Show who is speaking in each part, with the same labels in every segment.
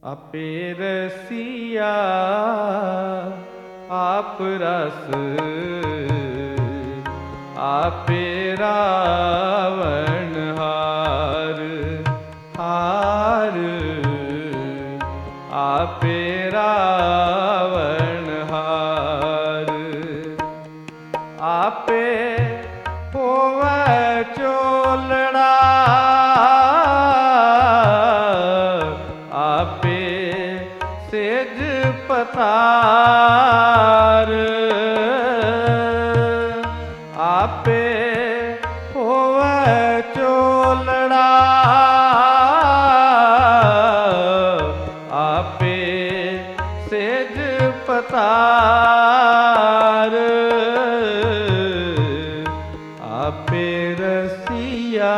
Speaker 1: आपे रसिया आप रस आपे रावण हार हार आपे रावण हार आपे होवे चोलड़ा आपे सेज पतार आपे होवे चोलड़ा आपे सेज पतार आपे रसिया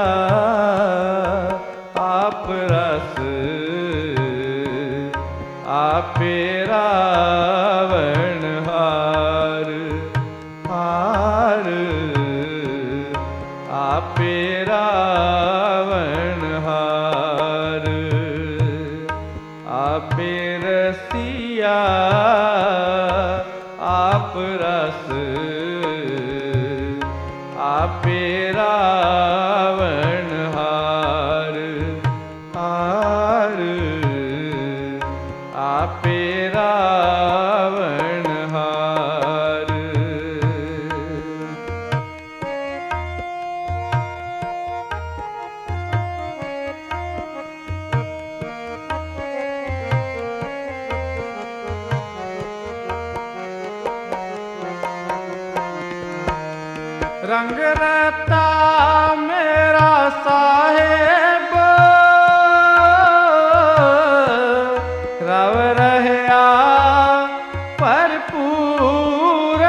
Speaker 1: आप रस आपे रावण हार हार आपे रावण हार आपे रसिया आप रस आपे रावण हार हार आपे रावण हार रंग रता मेरा साहेब रव रहया भरपूर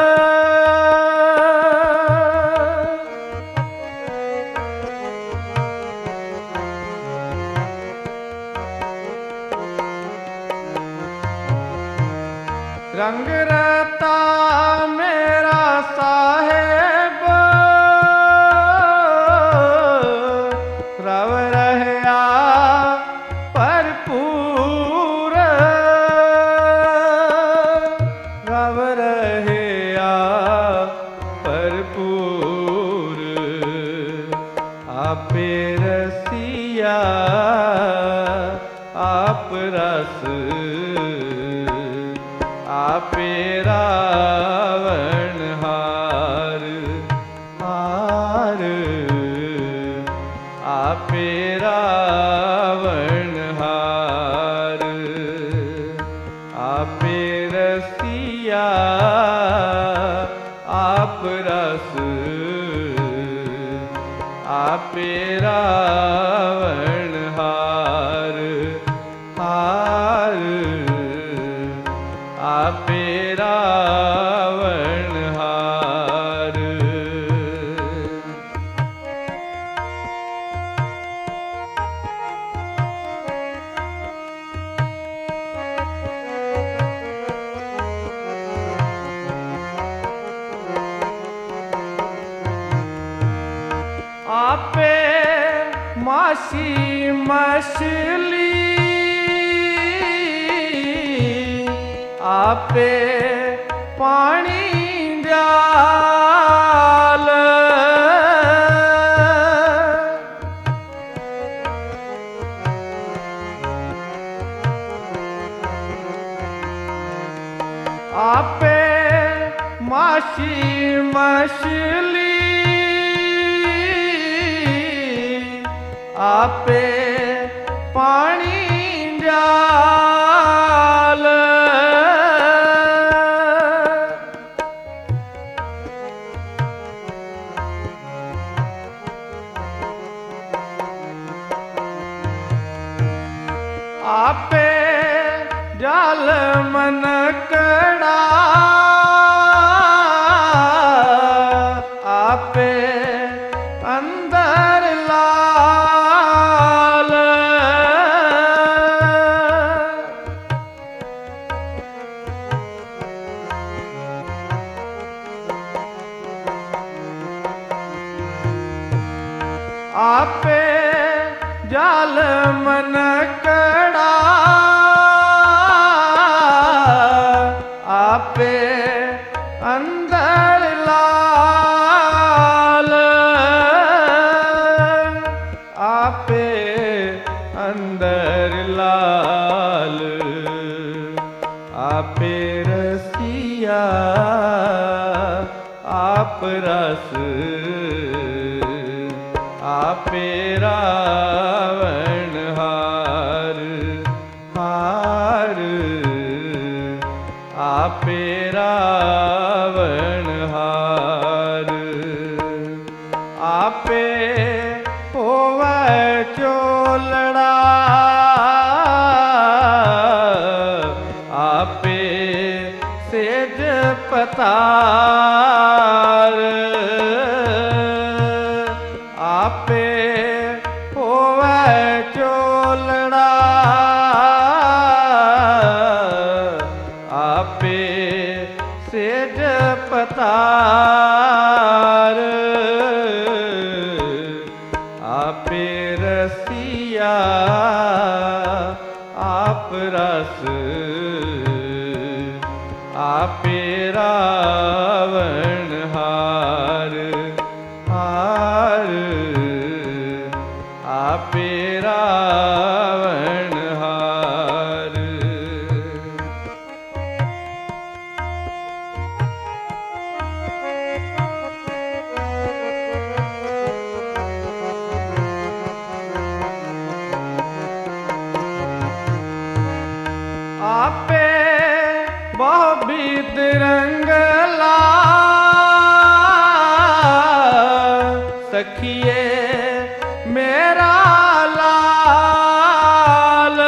Speaker 1: रंग रता मेरा साहेब रव रहया भरपूर रव रहया भरपूर आपे रसिया आप रस आपे रावण हार हार आपे रावण हार आपे रसिया आप रस आपे रावण हार हार आपे रावण हार आपे मासी मछली आपे पानी जाल आपे मासी मछली आपे पानी जाल आपे जाल मनकड़ा आपे अंदर लाल आपे जाल मनकड़ा दयाल आपे रसिया आप रस आपे रावण हार हार आपे रावण हार आपे होवे चोलड़ा आपे सेज पतार आपे होवे चोलड़ा आपे सेज पतार आपे रसिया आप रस आपे रावण हार हार आपे रावण हार आपे बहुविध रंगला सखिए मेरा लाल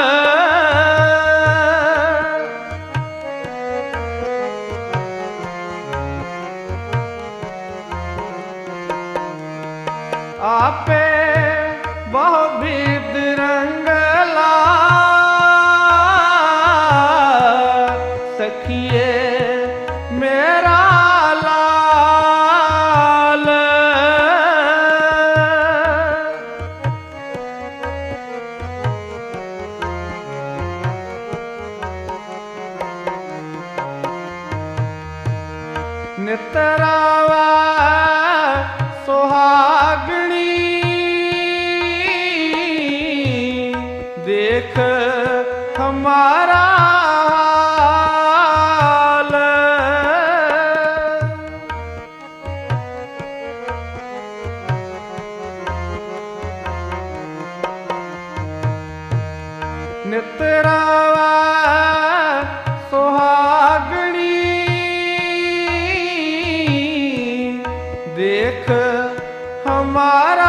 Speaker 1: आपे बहुविध रंगला सखिए मेरा लाल नितरावा सुहागणी देख हमारा हाल नितरावा सुहागणी देख हमारा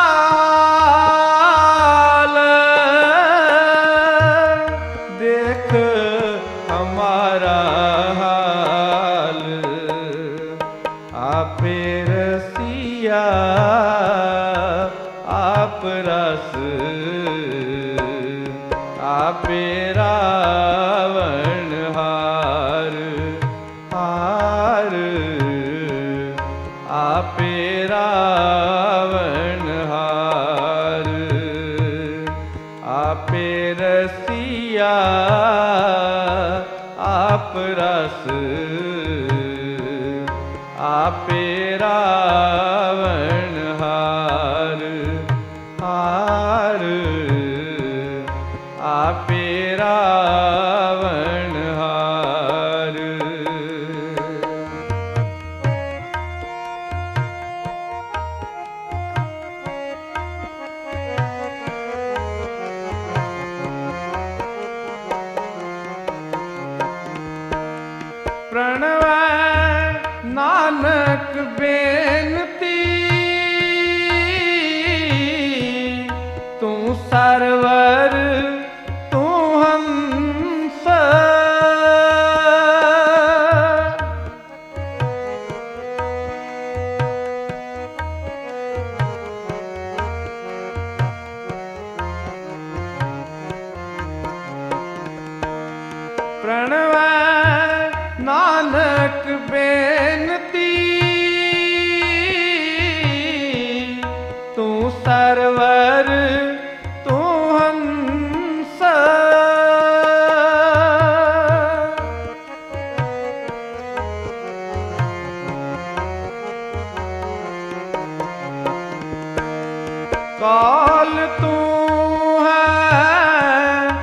Speaker 1: हाल देख हमारा हाल आपे रसिया आप रस आपे रावण हार हार आपे रावण हार आपे रसिया आप रस आपे रावण हार हार आपे रावण हार प्रणव नानक बेनती तू सरवर तू हंस प्रणव नानक बेनती तू सरवर तू हंस काल तू है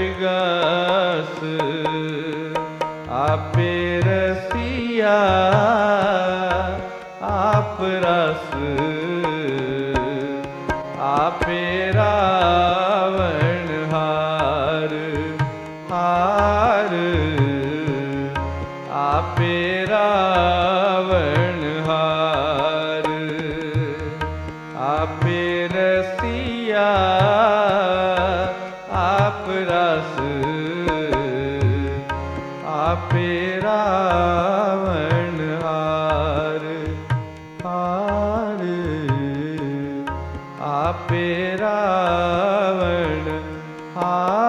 Speaker 1: ਵਿਗਸ ਆਪੇ ਰਸੀਆ ਆਪ ਰਸ ਆਪੇ ਰਾਵਣ ਹਾਰ ਹਾਰ ਆਪੇ ਰਾਵਣ ਹਾਰ ਆਪੇ ਰਸੀਆ ਆਪ ਰਸ ਆਪੇ ਰਾਵਣ ਹਾਰ ਹਾਰ ਆਪੇ ਰਾਵਣ ਹਾਰ